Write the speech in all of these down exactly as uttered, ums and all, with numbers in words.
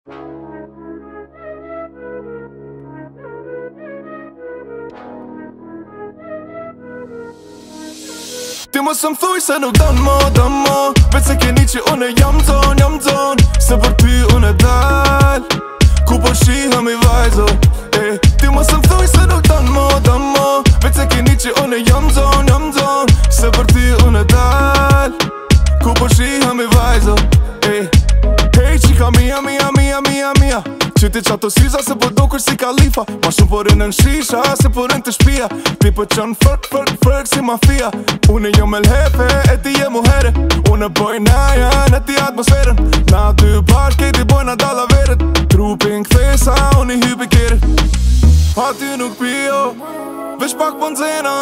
Ti mos më thuj se nuk don mo, don mo Veç se keni që une jam zon, jam zon Se për ty une dal Ku po shihëm i vajzo eh. Ti mos më thuj se nuk don mo, don mo Veç se keni që une jam zon, jam zon Se për ty une dal Ku po shihëm i vajzo eh. Hej qika mia, mia, mia, mia, mia Qyti qato syza se po dokur si kalifa Ma shumë po rinë në shisha se po rinë të shpia Ti po qënë fërk, fërk, fërk si mafia Une jo me l'hepe e ti je muhere Une boj naja në ti atmosferën Na dy bashke ti bojna dalla veret Trupin kthesa unë i hypi kere Pa ty nuk pio Vesh pak po nxena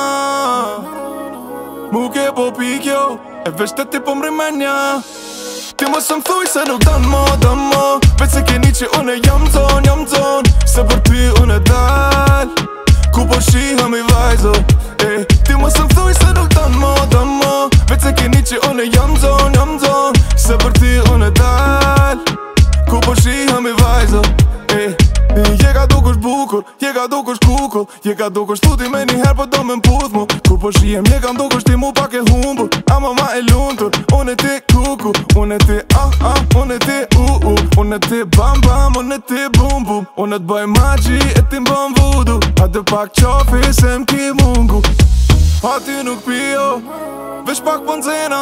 Mu ke po pikjo E vesh të ti po mrimenja Ti mos më thuj se nuk don mo, don mo Veç se keni që une jam zon, jam zon Se për ty une dal Ku po shihëm i vajzo eh. Ti mos më thuj se nuk don mo, don mo Veç se keni që une jam zon, jam zon Se për ty une dal Ku po shihëm i vajzo eh. Je ka dukush bukur, je ka dukush kukull Je ka dukush tuti me një her po do me m'puth mu Ku po shihem je kam dukush ti mu pak e humbur Ama ma e luntur, unë e ti kuku Unë e ti ah ah, unë e ti u u Unë e ti bam bam, unë e ti bum bum Unë e t'boj magji e ti m'bëm vudu A të pak qofi se m'ki mungu Pa ty nuk pio, vesh pak po nxena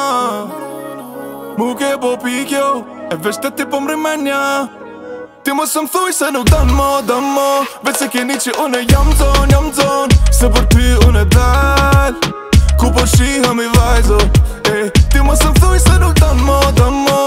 Mu ke po pikjo, e vesh të ti po mrimenja Ti mos më thuj se nuk don mo, don mo Veç se keni që une jam zon, jam zon Se për ty une dal Ku po shihëm i vajzo eh. Ti mos më thuj se nuk don mo, don mo